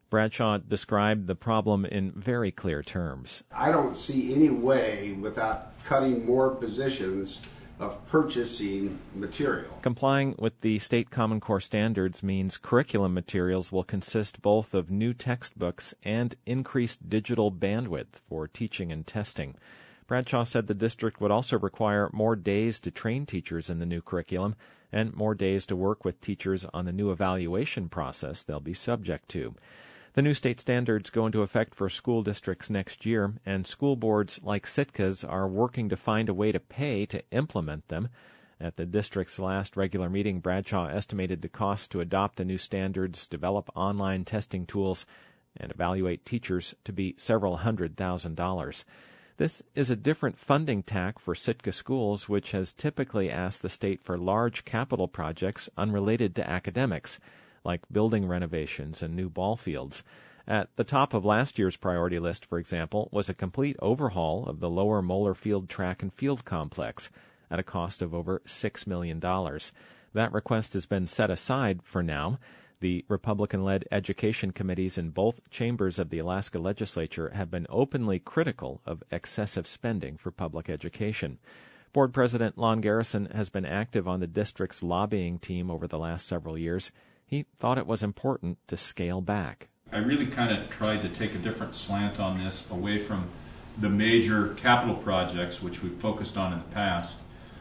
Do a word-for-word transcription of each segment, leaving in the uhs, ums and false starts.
Bradshaw described the problem in very clear terms. I don't see any way without cutting more positions of purchasing material. Complying with the state Common Core standards means curriculum materials will consist both of new textbooks and increased digital bandwidth for teaching and testing. Bradshaw said the district would also require more days to train teachers in the new curriculum and more days to work with teachers on the new evaluation process they'll be subject to. The new state standards go into effect for school districts next year, and school boards like Sitka's are working to find a way to pay to implement them. At the district's last regular meeting, Bradshaw estimated the cost to adopt the new standards, develop online testing tools, and evaluate teachers to be several hundred thousand dollars. This is a different funding tack for Sitka schools, which has typically asked the state for large capital projects unrelated to academics, like building renovations and new ball fields. At the top of last year's priority list, for example, was a complete overhaul of the Lower Moeller Field track and field complex at a cost of over six million dollars. That request has been set aside for now. The Republican-led education committees in both chambers of the Alaska legislature have been openly critical of excessive spending for public education. Board President Lon Garrison has been active on the district's lobbying team over the last several years. He thought it was important to scale back. I really kind of tried to take a different slant on this, away from the major capital projects, which we've focused on in the past,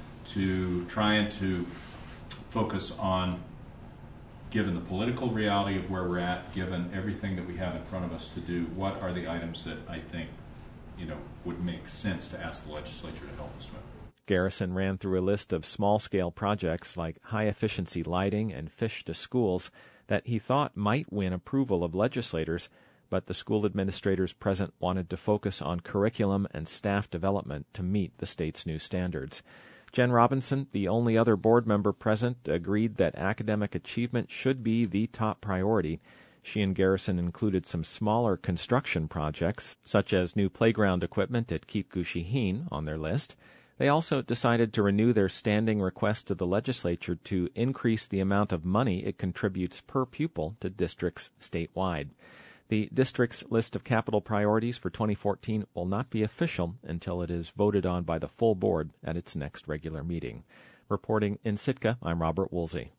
to trying to focus on, given the political reality of where we're at, given everything that we have in front of us to do, what are the items that I think, you know, would make sense to ask the legislature to help us with. Garrison ran through a list of small-scale projects like high-efficiency lighting and Fish to Schools that he thought might win approval of legislators, but the school administrators present wanted to focus on curriculum and staff development to meet the state's new standards. Jen Robinson, the only other board member present, agreed that academic achievement should be the top priority. She and Garrison included some smaller construction projects, such as new playground equipment at Keepgushiheen, on their list. They also decided to renew their standing request to the legislature to increase the amount of money it contributes per pupil to districts statewide. The district's list of capital priorities for twenty fourteen will not be official until it is voted on by the full board at its next regular meeting. Reporting in Sitka, I'm Robert Woolsey.